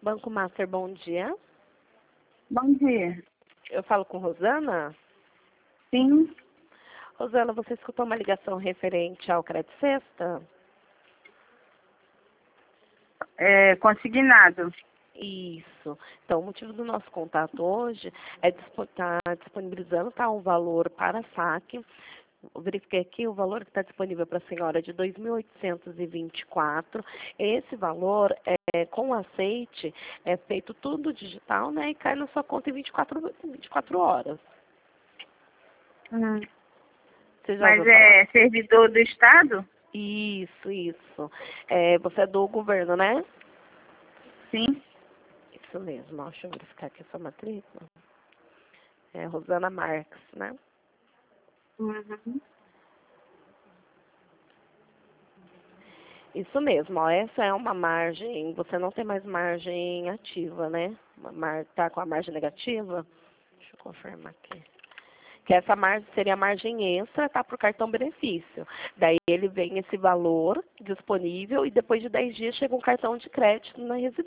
Banco Master, bom dia. Bom dia. Eu falo com Rosana? Sim, Rosana, você escutou uma ligação referente ao Crédito Sexta? consignado. Isso. Então, o motivo do nosso contato hoje é estar disponibilizando um valor para saque. Eu verifiquei aqui o valor que está disponível para a senhora é de 2.824. Esse valor, com aceite, é feito tudo digital, né? E cai na sua conta em 24 horas. Você já Mas ouviu falar? é servidor do Estado? Isso, isso. Você é do governo, né? Sim. Isso mesmo. Ó, deixa eu verificar aqui a sua matrícula. É Rosana Marques, né? Uhum. Isso mesmo, ó, essa é uma margem, você não tem mais margem ativa, né? Tá com a margem negativa? Deixa eu confirmar aqui. Que essa margem seria a margem extra, tá, para o cartão benefício. Daí ele vem esse valor disponível e depois de 10 dias chega um cartão de crédito na residência.